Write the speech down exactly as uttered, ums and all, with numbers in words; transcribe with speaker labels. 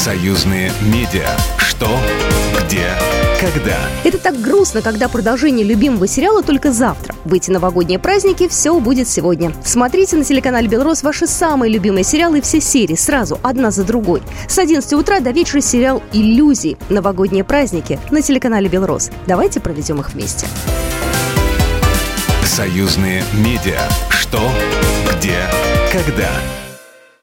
Speaker 1: Союзные медиа. Что? Где? Когда?
Speaker 2: Это так грустно, когда продолжение любимого сериала только завтра. В эти новогодние праздники все будет сегодня. Смотрите на телеканале «Белрос» ваши самые любимые сериалы и все серии сразу, одна за другой. С одиннадцати утра до вечера сериал «Иллюзии». Новогодние праздники на телеканале «Белрос». Давайте проведем их вместе.
Speaker 1: Союзные медиа. Что? Где? Когда?